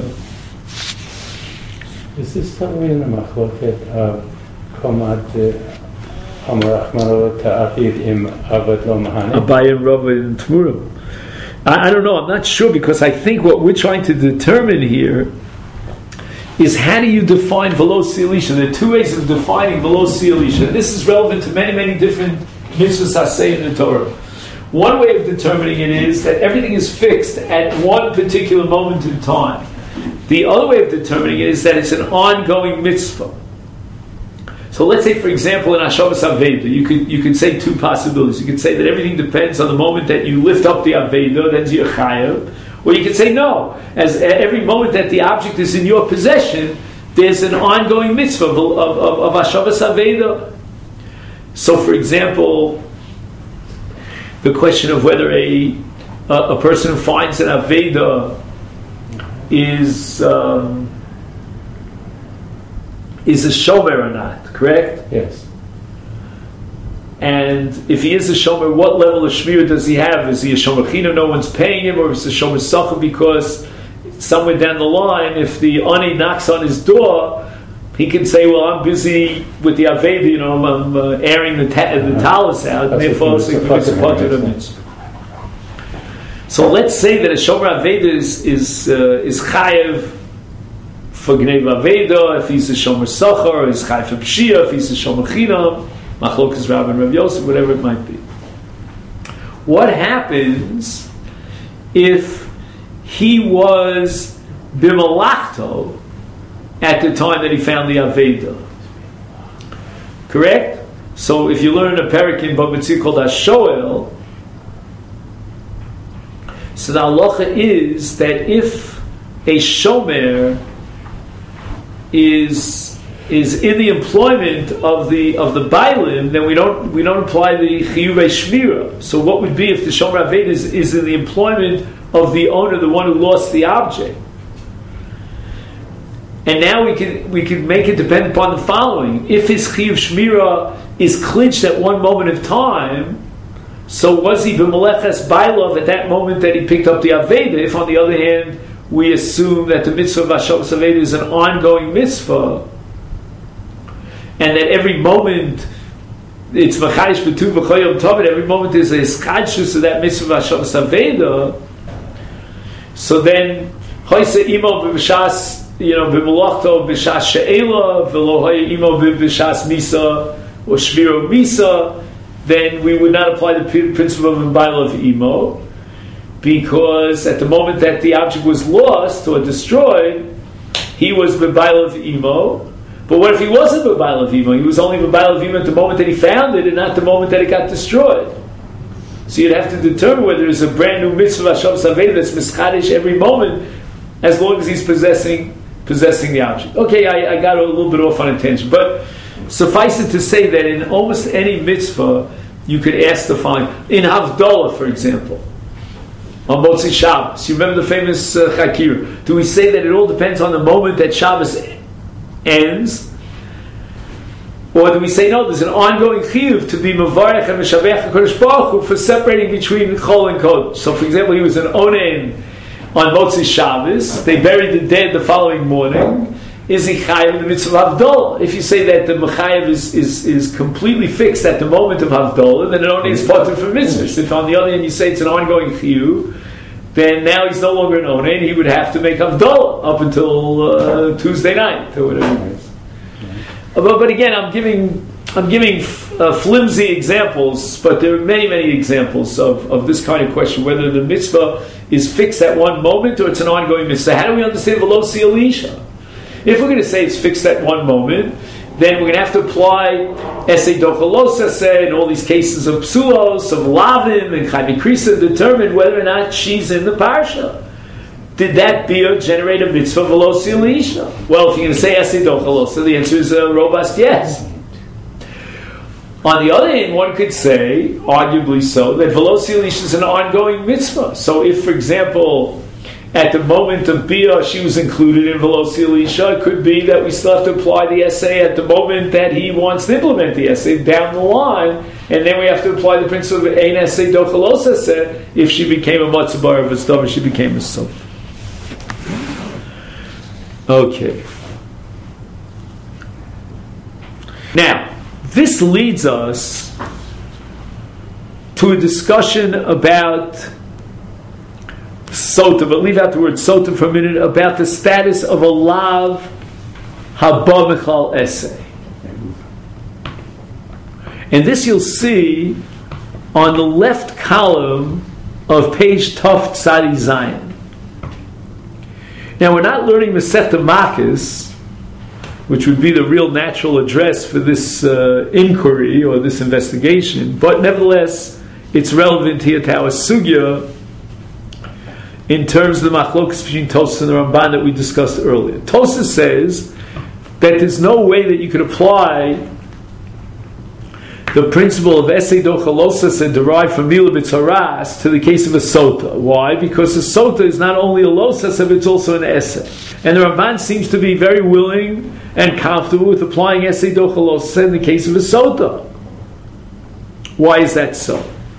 Is this something in the machloket of Komad Amarachmano Ta'achid Im Avad Lo Mahane? Abaye and Rava and Tmura. I don't know. I'm not sure, because I think what we're trying to determine here is how do you define Velosi Elisha? There are two ways of defining Velosi Elisha. This is relevant to many, many different mitzvahs aseh in the Torah. One way of determining it is that everything is fixed at one particular moment in time. The other way of determining it is that it's an ongoing mitzvah. So let's say, for example, in Hashavas Aveda, you could say two possibilities. You could say that everything depends on the moment that you lift up the Aveda, then you're chayav. Or you could say no. As every moment that the object is in your possession, there's an ongoing mitzvah of Hashavas Aveda. So, for example, the question of whether a a person who finds an Aveda is a shomer or not, correct? Yes. And if he is a shomer, what level of shmira does he have? Is he a shomer chino, no one's paying him, or is he a shomer sacha because somewhere down the line, if the ani knocks on his door, he can say, well, I'm busy with the Aveda, I'm airing the talis out, and therefore it's a potter of mitzvah. So let's say that a shomer Aveda is chayev for gnei Aveda, if he's a shomer sacha, or he's chayev for pshia, if he's a shomer chinam, machlokas Rav and Rav Yosef, whatever it might be. What happens if he was bimalachto at the time that he found the Aveda? Correct? So if you learn a parak in Bava Metzia called Hashoel, so the halacha is that if a shomer is in the employment of the bailim, then we don't apply the chiyuvei shmira. So what would be if the shomer aved is in the employment of the owner, the one who lost the object? And now we can make it depend upon the following: if his chiyuv shmira is clinched at one moment of time, so was he b'meleches bailov at that moment that he picked up the aveda? If on the other hand we assume that the mitzvah of Hashavas Aveda is an ongoing mitzvah, and that every moment it's v'chayish b'tu v'choyom tovit, every moment there's a skadshus of that mitzvah of Hashavas Aveda, so then hoyse imo b'shas b'melachto b'shas she'ela v'lo hoye imo b'shas misa or shmiro misa, then we would not apply the principle of Mbaila of imo, because at the moment that the object was lost or destroyed, he was Mbaila of imo. But what if he wasn't Mbaila of imo? He was only Mbaila of imo at the moment that he found it and not the moment that it got destroyed. So you'd have to determine whether there's a brand new mitzvah Hashavas Aveda that's mischadish every moment, as long as he's possessing the object. Okay, I got a little bit off on a tangent, but suffice it to say that in almost any mitzvah, you could ask the following. In Havdalah, for example, on Motzi Shabbos, you remember the famous Chakir. Do we say that it all depends on the moment that Shabbos ends? Or do we say, no, there's an ongoing chiyuv to be Mavarech and Meshavech HaKadosh Baruch Hu for separating between Chol and Kodesh? So, for example, he was an Onen on Motzi Shabbos, they buried the dead the following morning. Is he chayav in the mitzvah of Havdalah? If you say that the mechayev is completely fixed at the moment of Havdalah, then it only is potter for mitzvahs. If on the other hand you say it's an ongoing chiyuv, then now he's no longer an onen, he would have to make Havdalah up until Tuesday night or whatever it is. But again, I'm giving flimsy examples, but there are many examples of this kind of question, whether the mitzvah is fixed at one moment or it's an ongoing mitzvah. How do we understand v'lo si elisha? If we're going to say it's fixed at one moment, then we're going to have to apply Esei Dochalos Esei and all these cases of Psulos, of Lavim, and Chaim Krisa, determine whether or not she's in the Parsha. Did that beer generate a mitzvah v'lo si elisha? Well, if you're going to say Esei Dochalos, the answer is a robust yes. On the other hand, one could say, arguably so, that v'lo si elisha is an ongoing mitzvah. So if, for example, at the moment of Bia, she was included in v'lo si elisha, it could be that we still have to apply the essay at the moment that he wants to implement the essay down the line, and then we have to apply the principle of ein essay dochalos essay if she became a matzabar of a stomach, she became a soap. Okay. Now, this leads us to a discussion about Sota, but leave out the word Sota for a minute, about the status of a lav haba michal essay. And this you'll see on the left column of page Tov Tzadi Zayin. Now we're not learning Masechta Makos, which would be the real natural address for this inquiry or this investigation, but nevertheless it's relevant here to our sugya in terms of the machlokas between Tosfos and the Ramban that we discussed earlier. Tosfos says that there's no way that you could apply the principle of Esei Dochalosas and derived from Mila B'Tzaras to the case of a Sota. Why? Because a Sota is not only a Losas, but it's also an Esei. And the Ramban seems to be very willing and comfortable with applying Esei Dochalosas in the case of a Sota. Why is that so?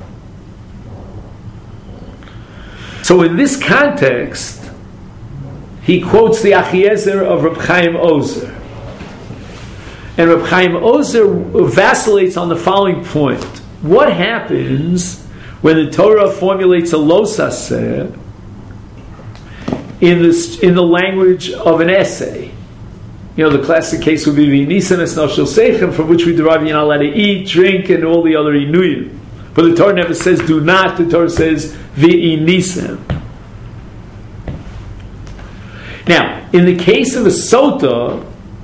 So in this context, he quotes the Achiezer of Reb Chaim Ozer. And Reb Chaim Ozer vacillates on the following point. What happens when the Torah formulates a losaseh in the language of an essay? The classic case would be V'inisan es nafshel seichem, from which we derive you're not allowed to eat, drink, and all the other inuyim. But the Torah never says do not, the Torah says V'inisan. Now, in the case of a sota,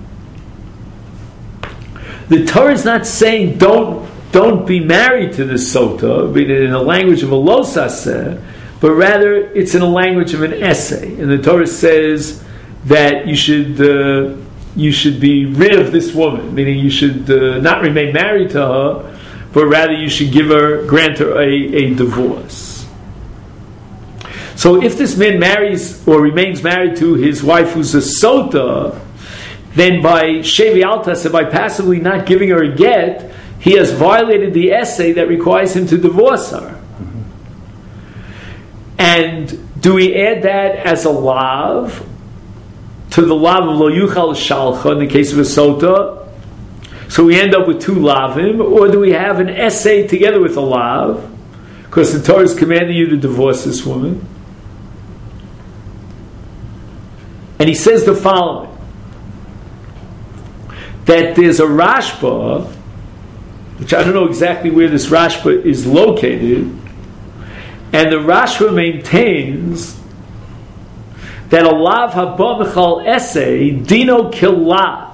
the Torah is not saying don't be married to the sota, in the language of a losaseh, but rather it's in the language of an essay. And the Torah says that you should be rid of this woman, meaning you should not remain married to her, but rather you should grant her a divorce. So if this man marries or remains married to his wife who's a sota, then by Shevi Altas, by passively not giving her a get, he has violated the essay that requires him to divorce her. And do we add that as a lav to the lav of Lo Yuchal Shalcha in the case of a sota? So we end up with two lavim, or do we have an essay together with a lav? Because the Torah is commanding you to divorce this woman. And he says the following, that there's a Rashba, which I don't know exactly where this Rashba is located, and the Rashba maintains that a lav haba mechal essay dino kilav.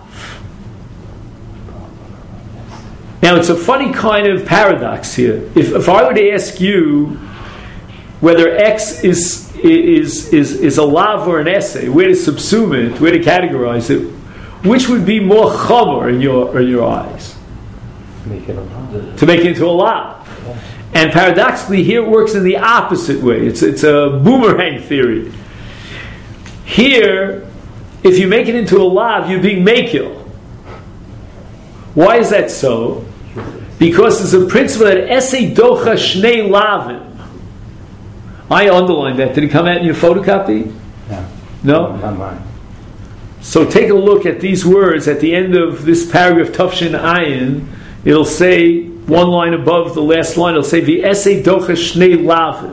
Now it's a funny kind of paradox here. If I were to ask you whether X is a lav or an essay, where to subsume it, where to categorize it, which would be more chomer in your eyes? To make it into a lav. And paradoxically, here it works in the opposite way. It's a boomerang theory. Here, if you make it into a lav, you're being makil. Why is that so? Because there's a principle that esei docha shnei lavim. I underlined that. Did it come out in your photocopy? No? Not mine. So take a look at these words at the end of this paragraph, Tafshin Ayin. It'll say, one line above the last line, it'll say, V'esei docha shnei lavim.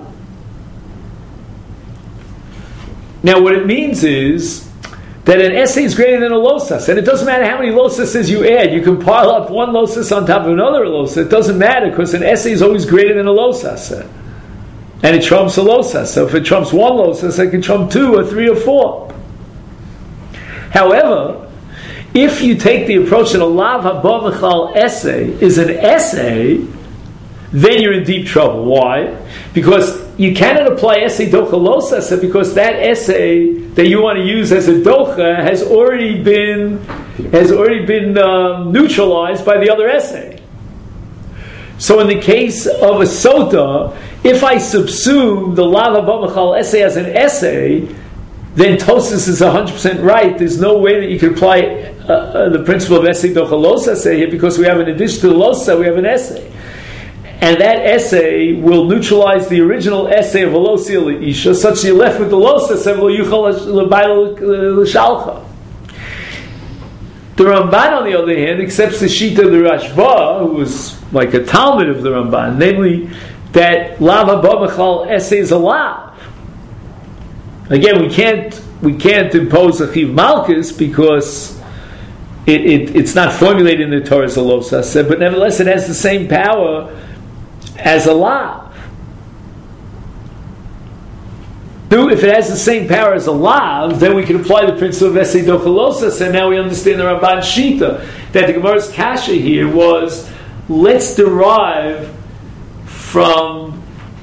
Now what it means is that an essay is greater than a losas. And it doesn't matter how many losas you add. You can pile up one losas on top of another losas. It doesn't matter, because an essay is always greater than a losas. And it trumps a losas. So if it trumps one losas, it can trump 2 or 3 or 4. However, if you take the approach that a lav haba mechal essay is an essay, then you're in deep trouble. Why? Because you cannot apply essay docha losas, because that essay that you want to use as a docha has already been neutralized by the other essay. So in the case of a sota, if I subsume the lav haba mechal essay as an essay, then Tosfos is 100% right. There's no way that you can apply the principle of essay docha losas here, because we have, in addition to the losa, we have an essay. And that essay will neutralize the original essay of Velosia L'Isha, such that you're left with the losas of Yuchal L'Shalcha. The Ramban, on the other hand, accepts the Shita of the Rashba, who was like a Talmud of the Ramban, namely that lav haba mechal essay is a lav. Again, we can't impose a chiv malchus because it's not formulated in the Torah as a losas, but nevertheless it has the same power as a lav. If it has the same power as a lav, then we can apply the principle of esei docha losas, and now we understand the Ramban Shita, that the Gemara's kasha here was, let's derive from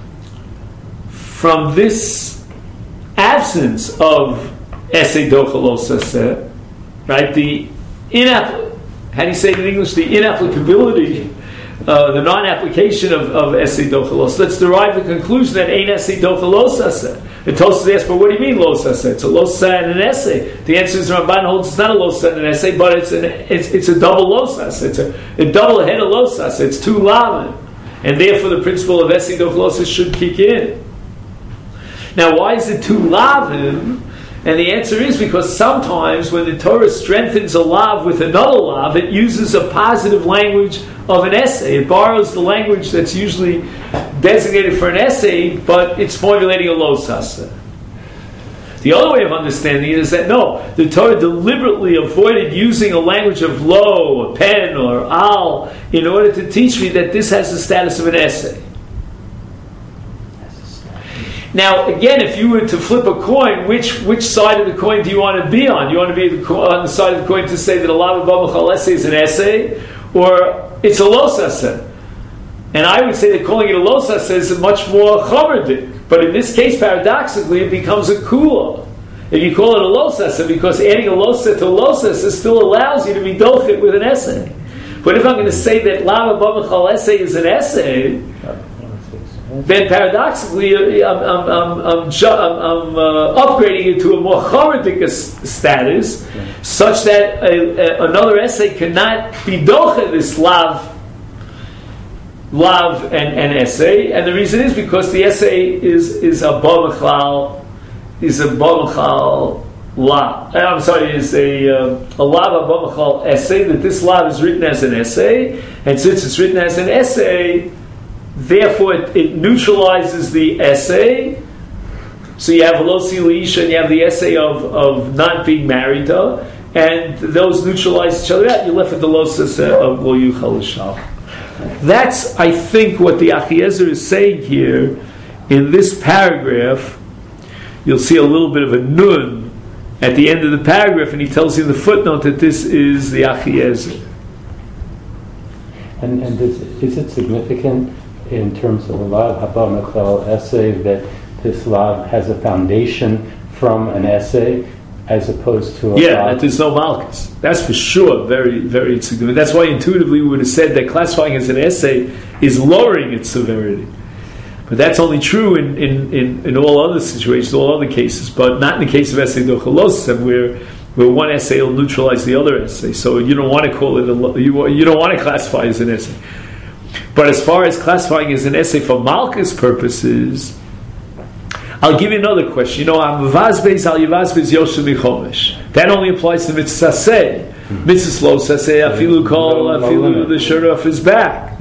this absence of esei docha losas, right? How do you say it in English? The inapplicability the non-application of essay dochalos. Let's derive the conclusion that ain't essay dochalos aseh. And Tosfos asks, but what do you mean los aseh? It's a los aseh and an essay. The answer is Ramban holds it's not a los aseh and an essay, but it's a double los aseh. It's a double head of los aseh. It's two lavim, and therefore the principle of essay dochalos should kick in. Now, why is it two lavim? And the answer is because sometimes when the Torah strengthens a lav with another lav, it uses a positive language of an essay. It borrows the language that's usually designated for an essay, but it's formulating a los aseh. The other way of understanding it is that no, the Torah deliberately avoided using a language of lo, a pen, or al, in order to teach me that this has the status of an essay. Now, again, if you were to flip a coin, which side of the coin do you want to be on? Do you want to be on the side of the coin to say that a lav b'machal essay is an essay, or it's a los aseh? And I would say that calling it a los aseh is much more chomerdik. But in this case, paradoxically, it becomes a kula. If you call it a los aseh, because adding a los aseh to a los aseh still allows you to be dochit with an essay. But if I'm going to say that lav b'machal essay is an essay, then paradoxically, I'm upgrading it to a more chomerdik status, such that another essay cannot be docha this lav and essay. And the reason is because the essay is a b'machal lav. I'm sorry, is a lav b'machal essay. That this lav is written as an essay, and since it's written as an essay, therefore, it neutralizes the essay. So you have losi leisha and you have the essay of not being married to her, and those neutralize each other out. You're left with the losis of lo yuchal l'shal. That's, I think, what the Achiezer is saying here in this paragraph. You'll see a little bit of a nun at the end of the paragraph, and he tells you in the footnote that this is the Achiezer. And is it significant in terms of a lav haba mechal essay that this lav has a foundation from an essay as opposed to a lav? That there's no malchus. That's for sure very, very significant. That's why intuitively we would have said that classifying as an essay is lowering its severity. But that's only true in all other situations, all other cases, but not in the case of essay dochalosem, where one essay will neutralize the other essay. So you don't want to call it you don't want to classify as an essay. But as far as classifying as an essay for malchus purposes, I'll give you another question. Amvazbeis al yivazbeis yoshem michomesh. That only applies to mitzvah say. Mitzvah lo saseh afilu kol afilu the shirt off his back.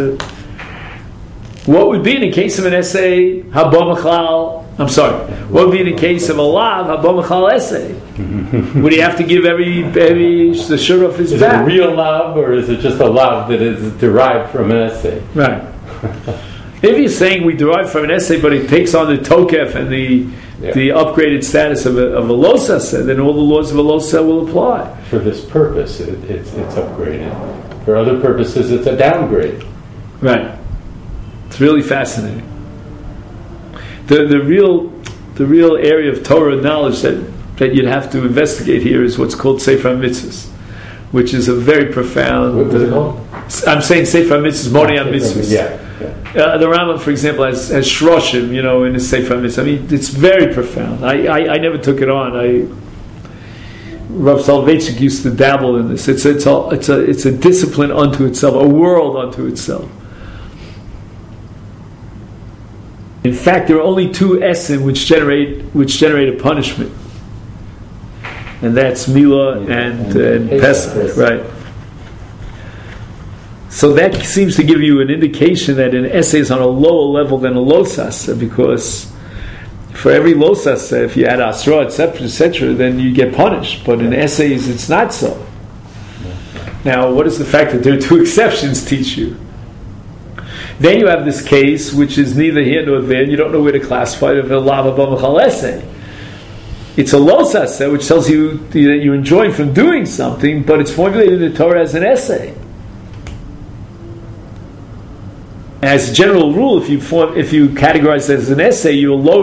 What would be in the case of an essay haba machal? I'm sorry. What would be in the case of a lav haba machal essay? Would he have to give every the shirt off his back? Is it a real lav, or is it just a lav that is derived from an essay? Right. If you're saying we derive from an essay, but it takes on the tokef and the upgraded status of a los aseh, then all the laws of a los aseh will apply. For this purpose, it's upgraded. For other purposes, it's a downgrade. Right. It's really fascinating. The real area of Torah knowledge that you'd have to investigate here is what's called Sefer HaMitzvos, which is a very profound. What was it called? I'm saying Sefer HaMitzvos, Moni HaMitzvos. The Rambam, for example, has shroshim, in his Sefer HaMitzvos. I mean, it's very profound. I never took it on. Rav Soloveitchik used to dabble in this. It's a discipline unto itself, a world unto itself. In fact, there are only two esim which generate a punishment, and that's Milah and Pesach, right? So that seems to give you an indication that an essay is on a lower level than a los aseh, because for every los aseh, if you add asra, etc., then you get punished. But in essays, it's not so. Now, what does the fact that there are two exceptions teach you? Then you have this case, which is neither here nor there, and you don't know where to classify it as a lav haba machal essay. It's a los aseh, which tells you that you're enjoying from doing something, but it's formulated in the Torah as an essay. As a general rule, if you categorize it as an essay, you'll lower